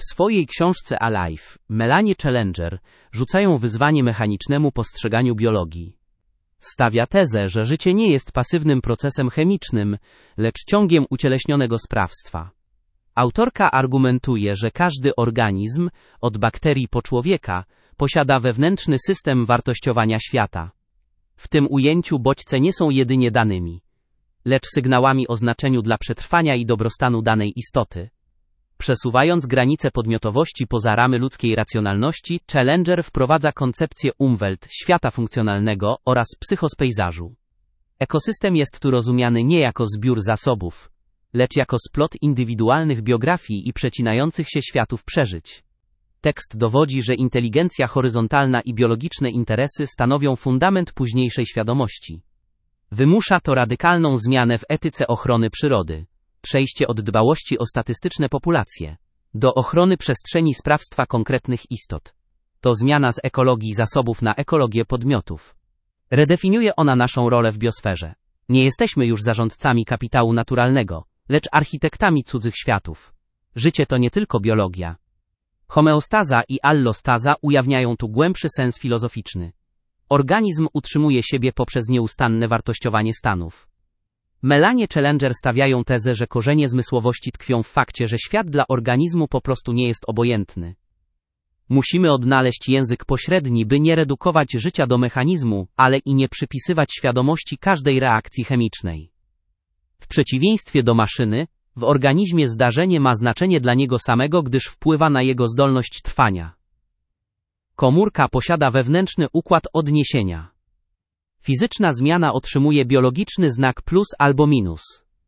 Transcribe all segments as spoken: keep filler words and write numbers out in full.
W swojej książce Alive, Melanie Challenger rzucają wyzwanie mechanicznemu postrzeganiu biologii. Stawia tezę, że życie nie jest pasywnym procesem chemicznym, lecz ciągiem ucieleśnionego sprawstwa. Autorka argumentuje, że każdy organizm, od bakterii po człowieka, posiada wewnętrzny system wartościowania świata. W tym ujęciu bodźce nie są jedynie danymi, lecz sygnałami o znaczeniu dla przetrwania i dobrostanu danej istoty. Przesuwając granice podmiotowości poza ramy ludzkiej racjonalności, Challenger wprowadza koncepcję Umwelt, świata funkcjonalnego oraz psychospejzażu. Ekosystem jest tu rozumiany nie jako zbiór zasobów, lecz jako splot indywidualnych biografii i przecinających się światów przeżyć. Tekst dowodzi, że inteligencja horyzontalna i biologiczne interesy stanowią fundament późniejszej świadomości. Wymusza to radykalną zmianę w etyce ochrony przyrody. Przejście od dbałości o statystyczne populacje do ochrony przestrzeni sprawstwa konkretnych istot. To zmiana z ekologii zasobów na ekologię podmiotów. Redefiniuje ona naszą rolę w biosferze. Nie jesteśmy już zarządcami kapitału naturalnego, lecz architektami cudzych światów. Życie to nie tylko biologia. Homeostaza i allostaza ujawniają tu głębszy sens filozoficzny. Organizm utrzymuje siebie poprzez nieustanne wartościowanie stanów. Melanie Challenger stawiają tezę, że korzenie zmysłowości tkwią w fakcie, że świat dla organizmu po prostu nie jest obojętny. Musimy odnaleźć język pośredni, by nie redukować życia do mechanizmu, ale i nie przypisywać świadomości każdej reakcji chemicznej. W przeciwieństwie do maszyny, w organizmie zdarzenie ma znaczenie dla niego samego, gdyż wpływa na jego zdolność trwania. Komórka posiada wewnętrzny układ odniesienia. Fizyczna zmiana otrzymuje biologiczny znak plus albo minus.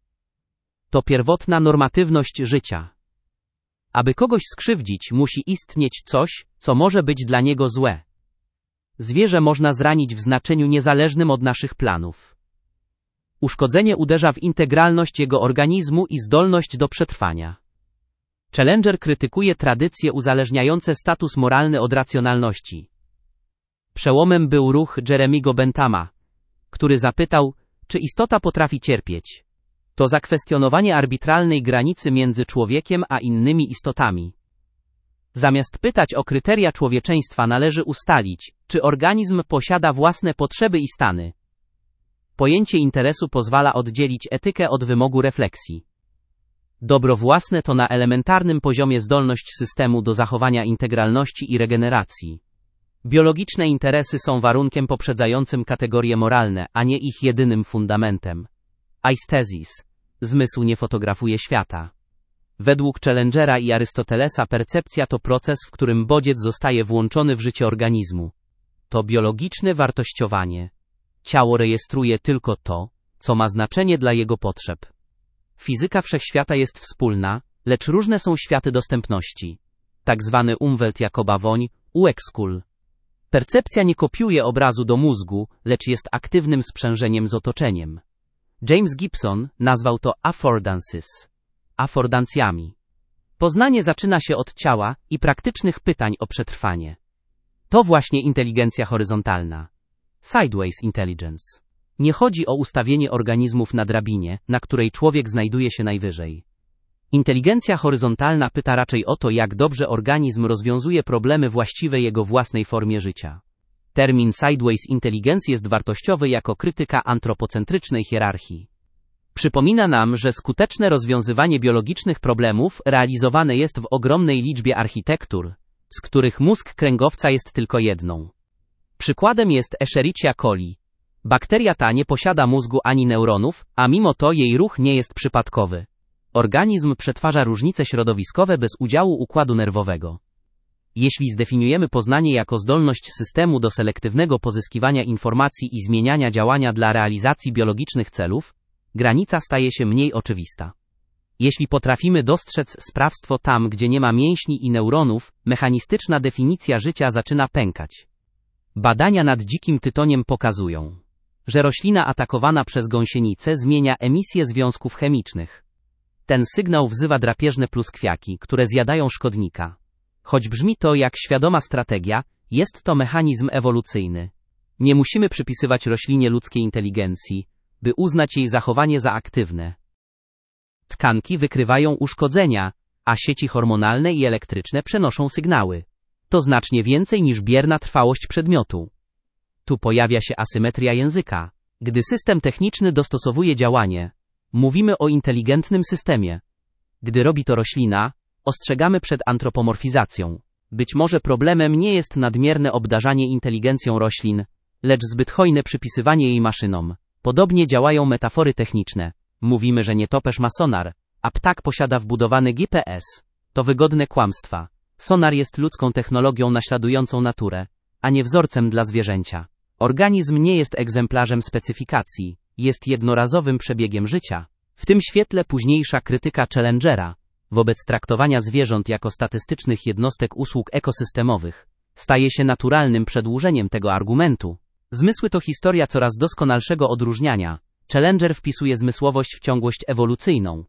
To pierwotna normatywność życia. Aby kogoś skrzywdzić, musi istnieć coś, co może być dla niego złe. Zwierzę można zranić w znaczeniu niezależnym od naszych planów. Uszkodzenie uderza w integralność jego organizmu i zdolność do przetrwania. Challenger krytykuje tradycje uzależniające status moralny od racjonalności. Przełomem był ruch Jeremiego Benthama, który zapytał, czy istota potrafi cierpieć. To zakwestionowanie arbitralnej granicy między człowiekiem a innymi istotami. Zamiast pytać o kryteria człowieczeństwa, należy ustalić, czy organizm posiada własne potrzeby i stany. Pojęcie interesu pozwala oddzielić etykę od wymogu refleksji. Dobro własne to na elementarnym poziomie zdolność systemu do zachowania integralności i regeneracji. Biologiczne interesy są warunkiem poprzedzającym kategorie moralne, a nie ich jedynym fundamentem. Aesthesis. Zmysł nie fotografuje świata. Według Challengera i Arystotelesa percepcja to proces, w którym bodziec zostaje włączony w życie organizmu. To biologiczne wartościowanie. Ciało rejestruje tylko to, co ma znaczenie dla jego potrzeb. Fizyka wszechświata jest wspólna, lecz różne są światy dostępności. Tak zwany Umwelt Jakoba Woń, U X School. Percepcja nie kopiuje obrazu do mózgu, lecz jest aktywnym sprzężeniem z otoczeniem. James Gibson nazwał to affordances. Affordancjami. Poznanie zaczyna się od ciała i praktycznych pytań o przetrwanie. To właśnie inteligencja horyzontalna. Sideways intelligence. Nie chodzi o ustawienie organizmów na drabinie, na której człowiek znajduje się najwyżej. Inteligencja horyzontalna pyta raczej o to, jak dobrze organizm rozwiązuje problemy właściwe jego własnej formie życia. Termin sideways intelligence jest wartościowy jako krytyka antropocentrycznej hierarchii. Przypomina nam, że skuteczne rozwiązywanie biologicznych problemów realizowane jest w ogromnej liczbie architektur, z których mózg kręgowca jest tylko jedną. Przykładem jest Escherichia coli. Bakteria ta nie posiada mózgu ani neuronów, a mimo to jej ruch nie jest przypadkowy. Organizm przetwarza różnice środowiskowe bez udziału układu nerwowego. Jeśli zdefiniujemy poznanie jako zdolność systemu do selektywnego pozyskiwania informacji i zmieniania działania dla realizacji biologicznych celów, granica staje się mniej oczywista. Jeśli potrafimy dostrzec sprawstwo tam, gdzie nie ma mięśni i neuronów, mechanistyczna definicja życia zaczyna pękać. Badania nad dzikim tytoniem pokazują, że roślina atakowana przez gąsienicę zmienia emisję związków chemicznych. Ten sygnał wzywa drapieżne pluskwiaki, które zjadają szkodnika. Choć brzmi to jak świadoma strategia, jest to mechanizm ewolucyjny. Nie musimy przypisywać roślinie ludzkiej inteligencji, by uznać jej zachowanie za aktywne. Tkanki wykrywają uszkodzenia, a sieci hormonalne i elektryczne przenoszą sygnały. To znacznie więcej niż bierna trwałość przedmiotu. Tu pojawia się asymetria języka. Gdy system techniczny dostosowuje działanie, mówimy o inteligentnym systemie. Gdy robi to roślina, ostrzegamy przed antropomorfizacją. Być może problemem nie jest nadmierne obdarzanie inteligencją roślin, lecz zbyt hojne przypisywanie jej maszynom. Podobnie działają metafory techniczne. Mówimy, że nietoperz ma sonar, a ptak posiada wbudowany G P S. To wygodne kłamstwa. Sonar jest ludzką technologią naśladującą naturę, a nie wzorcem dla zwierzęcia. Organizm nie jest egzemplarzem specyfikacji, jest jednorazowym przebiegiem życia. W tym świetle późniejsza krytyka Challengera, wobec traktowania zwierząt jako statystycznych jednostek usług ekosystemowych, staje się naturalnym przedłużeniem tego argumentu. Zmysły to historia coraz doskonalszego odróżniania. Challenger wpisuje zmysłowość w ciągłość ewolucyjną.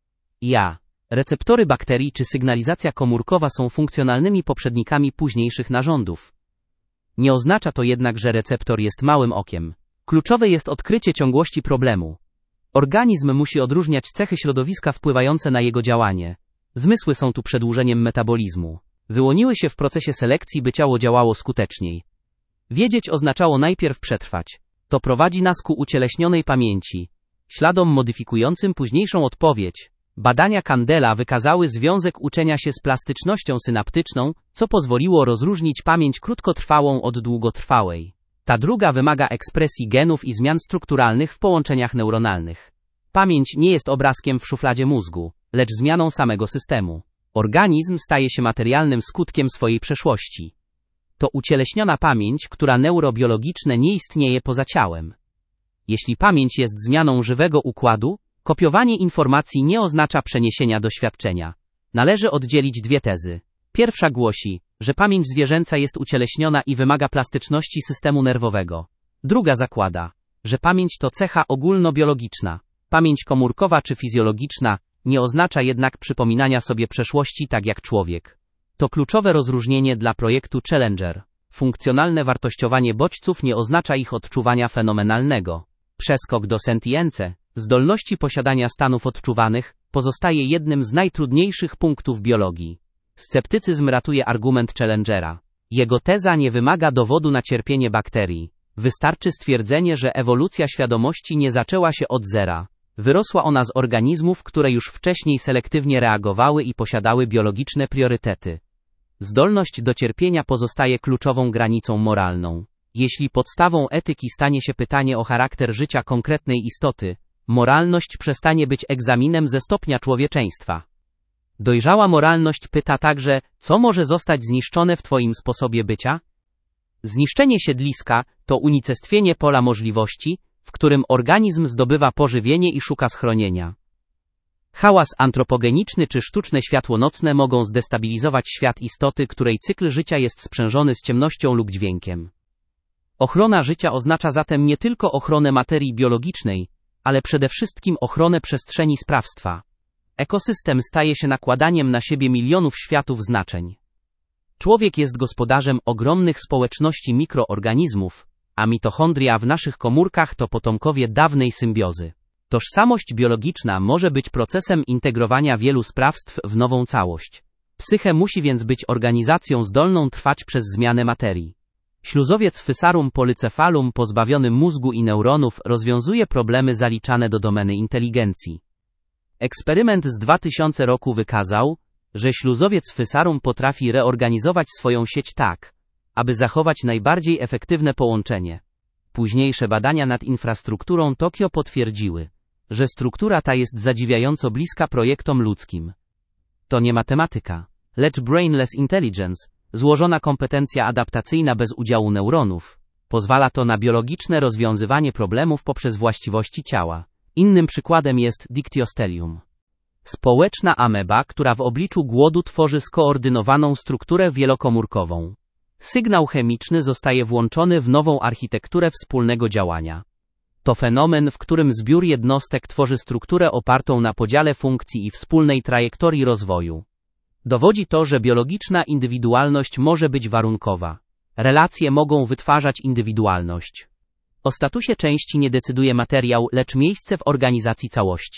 Ja. Receptory bakterii czy sygnalizacja komórkowa są funkcjonalnymi poprzednikami późniejszych narządów. Nie oznacza to jednak, że receptor jest małym okiem. Kluczowe jest odkrycie ciągłości problemu. Organizm musi odróżniać cechy środowiska wpływające na jego działanie. Zmysły są tu przedłużeniem metabolizmu. Wyłoniły się w procesie selekcji, by ciało działało skuteczniej. Wiedzieć oznaczało najpierw przetrwać. To prowadzi nas ku ucieleśnionej pamięci, śladom modyfikującym późniejszą odpowiedź. Badania Candela wykazały związek uczenia się z plastycznością synaptyczną, co pozwoliło rozróżnić pamięć krótkotrwałą od długotrwałej. Ta druga wymaga ekspresji genów i zmian strukturalnych w połączeniach neuronalnych. Pamięć nie jest obrazkiem w szufladzie mózgu, lecz zmianą samego systemu. Organizm staje się materialnym skutkiem swojej przeszłości. To ucieleśniona pamięć, która neurobiologiczne nie istnieje poza ciałem. Jeśli pamięć jest zmianą żywego układu, kopiowanie informacji nie oznacza przeniesienia doświadczenia. Należy oddzielić dwie tezy. Pierwsza głosi, że pamięć zwierzęca jest ucieleśniona i wymaga plastyczności systemu nerwowego. Druga zakłada, że pamięć to cecha ogólnobiologiczna. Pamięć komórkowa czy fizjologiczna nie oznacza jednak przypominania sobie przeszłości tak jak człowiek. To kluczowe rozróżnienie dla projektu Challenger. Funkcjonalne wartościowanie bodźców nie oznacza ich odczuwania fenomenalnego. Przeskok do sentience, zdolności posiadania stanów odczuwanych, pozostaje jednym z najtrudniejszych punktów biologii. Sceptycyzm ratuje argument Challengera. Jego teza nie wymaga dowodu na cierpienie bakterii. Wystarczy stwierdzenie, że ewolucja świadomości nie zaczęła się od zera. Wyrosła ona z organizmów, które już wcześniej selektywnie reagowały i posiadały biologiczne priorytety. Zdolność do cierpienia pozostaje kluczową granicą moralną. Jeśli podstawą etyki stanie się pytanie o charakter życia konkretnej istoty, moralność przestanie być egzaminem ze stopnia człowieczeństwa. Dojrzała moralność pyta także, co może zostać zniszczone w Twoim sposobie bycia? Zniszczenie siedliska to unicestwienie pola możliwości, w którym organizm zdobywa pożywienie i szuka schronienia. Hałas antropogeniczny czy sztuczne światło nocne mogą zdestabilizować świat istoty, której cykl życia jest sprzężony z ciemnością lub dźwiękiem. Ochrona życia oznacza zatem nie tylko ochronę materii biologicznej, ale przede wszystkim ochronę przestrzeni sprawstwa. Ekosystem staje się nakładaniem na siebie milionów światów znaczeń. Człowiek jest gospodarzem ogromnych społeczności mikroorganizmów, a mitochondria w naszych komórkach to potomkowie dawnej symbiozy. Tożsamość biologiczna może być procesem integrowania wielu sprawstw w nową całość. Psyche musi więc być organizacją zdolną trwać przez zmianę materii. Śluzowiec Physarum polycephalum pozbawiony mózgu i neuronów rozwiązuje problemy zaliczane do domeny inteligencji. Eksperyment z dwa tysiące roku wykazał, że śluzowiec Physarum potrafi reorganizować swoją sieć tak, aby zachować najbardziej efektywne połączenie. Późniejsze badania nad infrastrukturą Tokio potwierdziły, że struktura ta jest zadziwiająco bliska projektom ludzkim. To nie matematyka, lecz brainless intelligence, złożona kompetencja adaptacyjna bez udziału neuronów. Pozwala to na biologiczne rozwiązywanie problemów poprzez właściwości ciała. Innym przykładem jest Dictyostelium. Społeczna ameba, która w obliczu głodu tworzy skoordynowaną strukturę wielokomórkową. Sygnał chemiczny zostaje włączony w nową architekturę wspólnego działania. To fenomen, w którym zbiór jednostek tworzy strukturę opartą na podziale funkcji i wspólnej trajektorii rozwoju. Dowodzi to, że biologiczna indywidualność może być warunkowa. Relacje mogą wytwarzać indywidualność. O statusie części nie decyduje materiał, lecz miejsce w organizacji całości.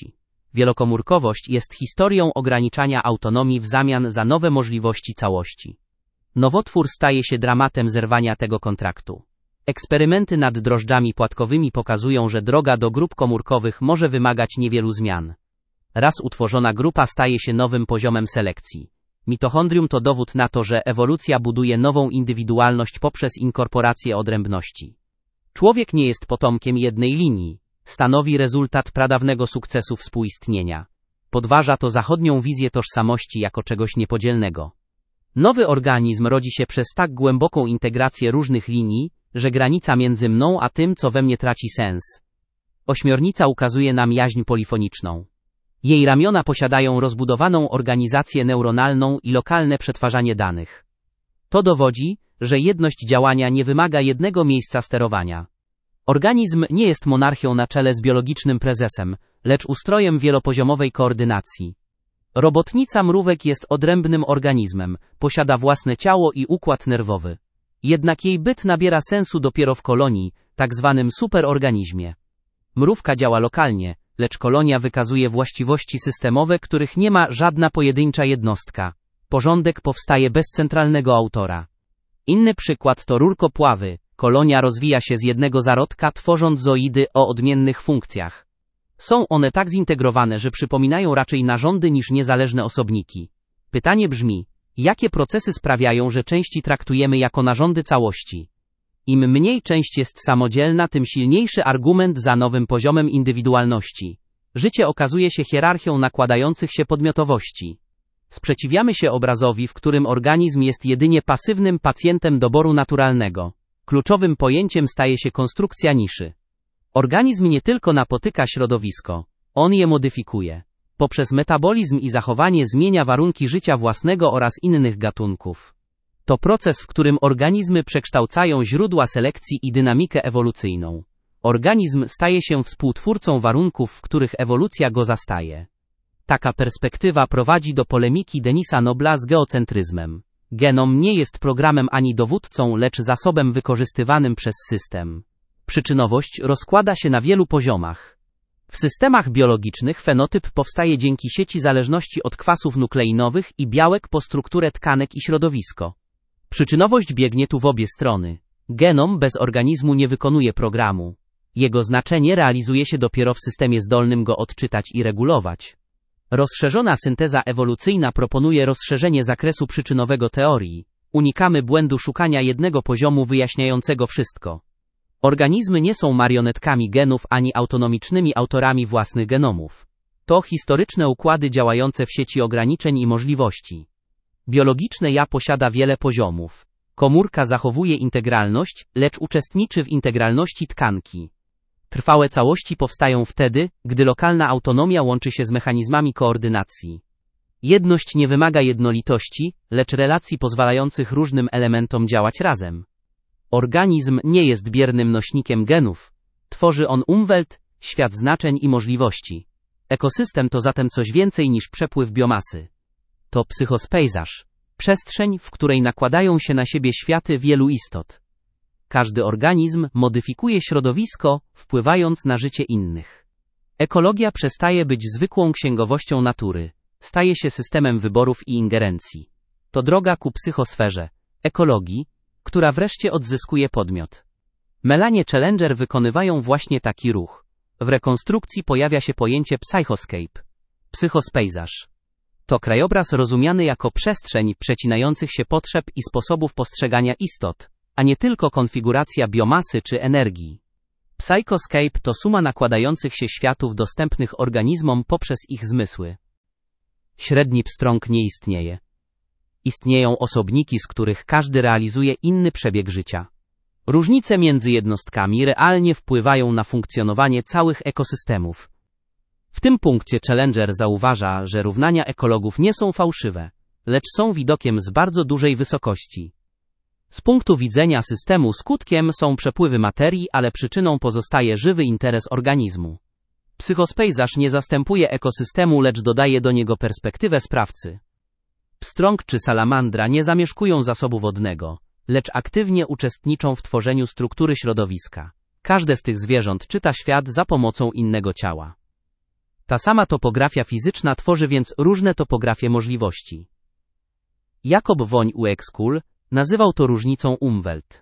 Wielokomórkowość jest historią ograniczania autonomii w zamian za nowe możliwości całości. Nowotwór staje się dramatem zerwania tego kontraktu. Eksperymenty nad drożdżami płatkowymi pokazują, że droga do grup komórkowych może wymagać niewielu zmian. Raz utworzona grupa staje się nowym poziomem selekcji. Mitochondrium to dowód na to, że ewolucja buduje nową indywidualność poprzez inkorporację odrębności. Człowiek nie jest potomkiem jednej linii. Stanowi rezultat pradawnego sukcesu współistnienia. Podważa to zachodnią wizję tożsamości jako czegoś niepodzielnego. Nowy organizm rodzi się przez tak głęboką integrację różnych linii, że granica między mną a tym, co we mnie, traci sens. Ośmiornica ukazuje nam jaźń polifoniczną. Jej ramiona posiadają rozbudowaną organizację neuronalną i lokalne przetwarzanie danych. To dowodzi, że jedność działania nie wymaga jednego miejsca sterowania. Organizm nie jest monarchią na czele z biologicznym prezesem, lecz ustrojem wielopoziomowej koordynacji. Robotnica mrówek jest odrębnym organizmem, posiada własne ciało i układ nerwowy. Jednak jej byt nabiera sensu dopiero w kolonii, tak zwanym superorganizmie. Mrówka działa lokalnie, lecz kolonia wykazuje właściwości systemowe, których nie ma żadna pojedyncza jednostka. Porządek powstaje bez centralnego autora. Inny przykład to rurkopławy. Kolonia rozwija się z jednego zarodka, tworząc zooidy o odmiennych funkcjach. Są one tak zintegrowane, że przypominają raczej narządy niż niezależne osobniki. Pytanie brzmi, jakie procesy sprawiają, że części traktujemy jako narządy całości? Im mniej część jest samodzielna, tym silniejszy argument za nowym poziomem indywidualności. Życie okazuje się hierarchią nakładających się podmiotowości. Sprzeciwiamy się obrazowi, w którym organizm jest jedynie pasywnym pacjentem doboru naturalnego. Kluczowym pojęciem staje się konstrukcja niszy. Organizm nie tylko napotyka środowisko, on je modyfikuje. Poprzez metabolizm i zachowanie zmienia warunki życia własnego oraz innych gatunków. To proces, w którym organizmy przekształcają źródła selekcji i dynamikę ewolucyjną. Organizm staje się współtwórcą warunków, w których ewolucja go zastaje. Taka perspektywa prowadzi do polemiki Denisa Nobla z geocentryzmem. Genom nie jest programem ani dowódcą, lecz zasobem wykorzystywanym przez system. Przyczynowość rozkłada się na wielu poziomach. W systemach biologicznych fenotyp powstaje dzięki sieci zależności od kwasów nukleinowych i białek po strukturę tkanek i środowisko. Przyczynowość biegnie tu w obie strony. Genom bez organizmu nie wykonuje programu. Jego znaczenie realizuje się dopiero w systemie zdolnym go odczytać i regulować. Rozszerzona synteza ewolucyjna proponuje rozszerzenie zakresu przyczynowego teorii. Unikamy błędu szukania jednego poziomu wyjaśniającego wszystko. Organizmy nie są marionetkami genów ani autonomicznymi autorami własnych genomów. To historyczne układy działające w sieci ograniczeń i możliwości. Biologiczne ja posiada wiele poziomów. Komórka zachowuje integralność, lecz uczestniczy w integralności tkanki. Trwałe całości powstają wtedy, gdy lokalna autonomia łączy się z mechanizmami koordynacji. Jedność nie wymaga jednolitości, lecz relacji pozwalających różnym elementom działać razem. Organizm nie jest biernym nośnikiem genów. Tworzy on umwelt, świat znaczeń i możliwości. Ekosystem to zatem coś więcej niż przepływ biomasy. To psychospejzaż. Przestrzeń, w której nakładają się na siebie światy wielu istot. Każdy organizm modyfikuje środowisko, wpływając na życie innych. Ekologia przestaje być zwykłą księgowością natury. Staje się systemem wyborów i ingerencji. To droga ku psychosferze, ekologii, która wreszcie odzyskuje podmiot. Melanie Challenger wykonywają właśnie taki ruch. W rekonstrukcji pojawia się pojęcie psychoscape. Psychospejzaż. To krajobraz rozumiany jako przestrzeń przecinających się potrzeb i sposobów postrzegania istot, a nie tylko konfiguracja biomasy czy energii. Psychoscape to suma nakładających się światów dostępnych organizmom poprzez ich zmysły. Średni pstrąg nie istnieje. Istnieją osobniki, z których każdy realizuje inny przebieg życia. Różnice między jednostkami realnie wpływają na funkcjonowanie całych ekosystemów. W tym punkcie Challenger zauważa, że równania ekologów nie są fałszywe, lecz są widokiem z bardzo dużej wysokości. Z punktu widzenia systemu skutkiem są przepływy materii, ale przyczyną pozostaje żywy interes organizmu. Psychospejzaż nie zastępuje ekosystemu, lecz dodaje do niego perspektywę sprawcy. Pstrąg czy salamandra nie zamieszkują zasobu wodnego, lecz aktywnie uczestniczą w tworzeniu struktury środowiska. Każde z tych zwierząt czyta świat za pomocą innego ciała. Ta sama topografia fizyczna tworzy więc różne topografie możliwości. Jakob von Uexküll nazywał to różnicą Umwelt.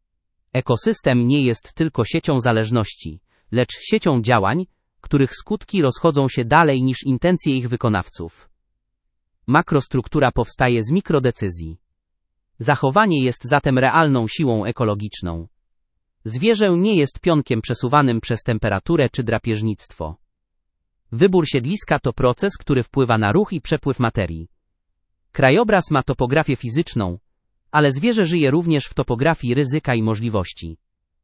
Ekosystem nie jest tylko siecią zależności, lecz siecią działań, których skutki rozchodzą się dalej niż intencje ich wykonawców. Makrostruktura powstaje z mikrodecyzji. Zachowanie jest zatem realną siłą ekologiczną. Zwierzę nie jest pionkiem przesuwanym przez temperaturę czy drapieżnictwo. Wybór siedliska to proces, który wpływa na ruch i przepływ materii. Krajobraz ma topografię fizyczną, ale zwierzę żyje również w topografii ryzyka i możliwości.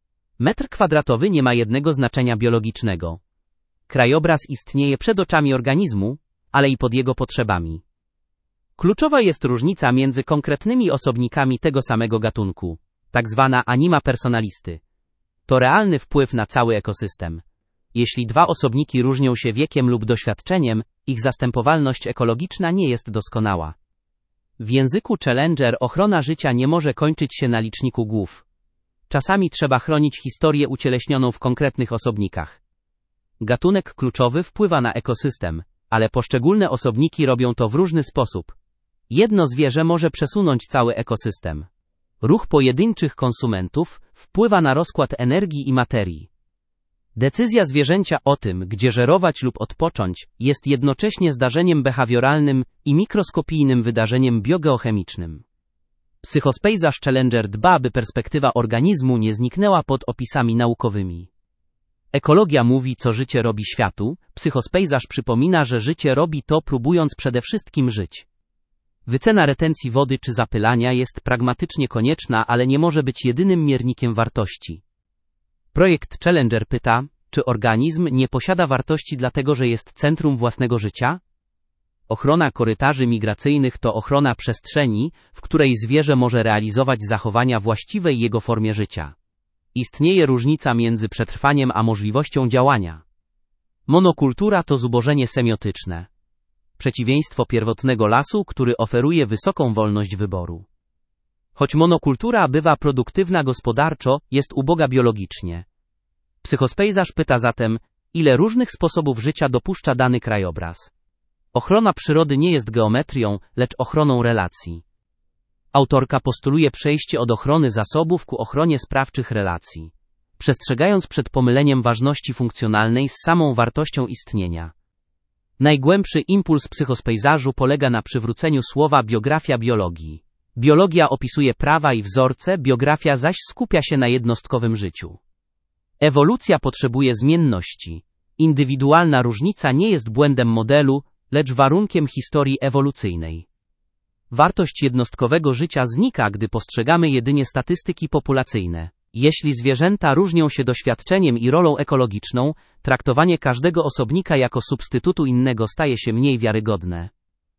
Metr kwadratowy nie ma jednego znaczenia biologicznego. Krajobraz istnieje przed oczami organizmu, ale i pod jego potrzebami. Kluczowa jest różnica między konkretnymi osobnikami tego samego gatunku, tak zwana anima personalisty. To realny wpływ na cały ekosystem. Jeśli dwa osobniki różnią się wiekiem lub doświadczeniem, ich zastępowalność ekologiczna nie jest doskonała. W języku Challenger ochrona życia nie może kończyć się na liczniku głów. Czasami trzeba chronić historię ucieleśnioną w konkretnych osobnikach. Gatunek kluczowy wpływa na ekosystem, ale poszczególne osobniki robią to w różny sposób. Jedno zwierzę może przesunąć cały ekosystem. Ruch pojedynczych konsumentów wpływa na rozkład energii i materii. Decyzja zwierzęcia o tym, gdzie żerować lub odpocząć, jest jednocześnie zdarzeniem behawioralnym i mikroskopijnym wydarzeniem biogeochemicznym. Psychospejzaż Challenger dba, by perspektywa organizmu nie zniknęła pod opisami naukowymi. Ekologia mówi, co życie robi światu, psychospejzaż przypomina, że życie robi to, próbując przede wszystkim żyć. Wycena retencji wody czy zapylania jest pragmatycznie konieczna, ale nie może być jedynym miernikiem wartości. Projekt Challenger pyta, czy organizm nie posiada wartości dlatego, że jest centrum własnego życia? Ochrona korytarzy migracyjnych to ochrona przestrzeni, w której zwierzę może realizować zachowania właściwe jego formie życia. Istnieje różnica między przetrwaniem a możliwością działania. Monokultura to zubożenie semiotyczne. Przeciwieństwo pierwotnego lasu, który oferuje wysoką wolność wyboru. Choć monokultura bywa produktywna gospodarczo, jest uboga biologicznie. Psychospejzaż pyta zatem, ile różnych sposobów życia dopuszcza dany krajobraz. Ochrona przyrody nie jest geometrią, lecz ochroną relacji. Autorka postuluje przejście od ochrony zasobów ku ochronie sprawczych relacji, przestrzegając przed pomyleniem ważności funkcjonalnej z samą wartością istnienia. Najgłębszy impuls psychospejzażu polega na przywróceniu słowa biografia biologii. Biologia opisuje prawa i wzorce, biografia zaś skupia się na jednostkowym życiu. Ewolucja potrzebuje zmienności. Indywidualna różnica nie jest błędem modelu, lecz warunkiem historii ewolucyjnej. Wartość jednostkowego życia znika, gdy postrzegamy jedynie statystyki populacyjne. Jeśli zwierzęta różnią się doświadczeniem i rolą ekologiczną, traktowanie każdego osobnika jako substytutu innego staje się mniej wiarygodne.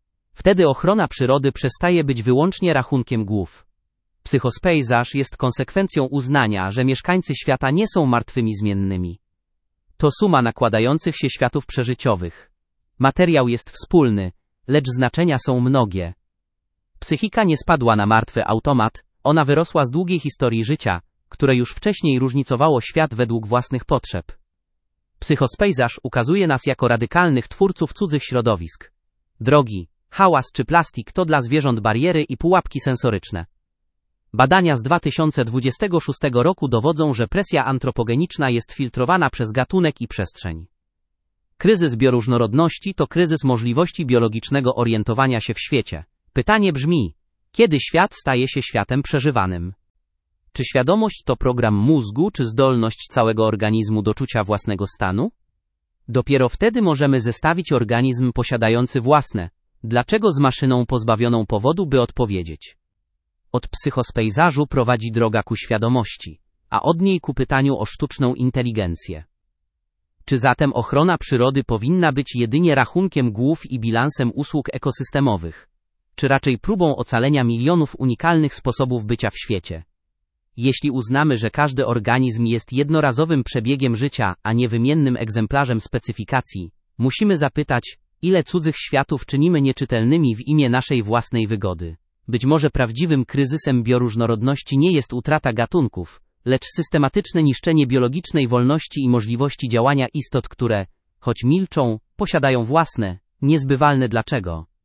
Wtedy ochrona przyrody przestaje być wyłącznie rachunkiem głów. Psychospejzaż jest konsekwencją uznania, że mieszkańcy świata nie są martwymi zmiennymi. To suma nakładających się światów przeżyciowych. Materiał jest wspólny, lecz znaczenia są mnogie. Psychika nie spadła na martwy automat, ona wyrosła z długiej historii życia, które już wcześniej różnicowało świat według własnych potrzeb. Psychospejzaż ukazuje nas jako radykalnych twórców cudzych środowisk. Drogi, hałas czy plastik to dla zwierząt bariery i pułapki sensoryczne. Badania z dwa tysiące dwudziestego szóstego roku dowodzą, że presja antropogeniczna jest filtrowana przez gatunek i przestrzeń. Kryzys bioróżnorodności to kryzys możliwości biologicznego orientowania się w świecie. Pytanie brzmi, kiedy świat staje się światem przeżywanym? Czy świadomość to program mózgu, czy zdolność całego organizmu do czucia własnego stanu? Dopiero wtedy możemy zestawić organizm posiadający własne, dlaczego z maszyną pozbawioną powodu, by odpowiedzieć. Od psychospejzażu prowadzi droga ku świadomości, a od niej ku pytaniu o sztuczną inteligencję. Czy zatem ochrona przyrody powinna być jedynie rachunkiem głów i bilansem usług ekosystemowych? Czy raczej próbą ocalenia milionów unikalnych sposobów bycia w świecie? Jeśli uznamy, że każdy organizm jest jednorazowym przebiegiem życia, a nie wymiennym egzemplarzem specyfikacji, musimy zapytać, ile cudzych światów czynimy nieczytelnymi w imię naszej własnej wygody. Być może prawdziwym kryzysem bioróżnorodności nie jest utrata gatunków, lecz systematyczne niszczenie biologicznej wolności i możliwości działania istot, które, choć milczą, posiadają własne, niezbywalne dlaczego.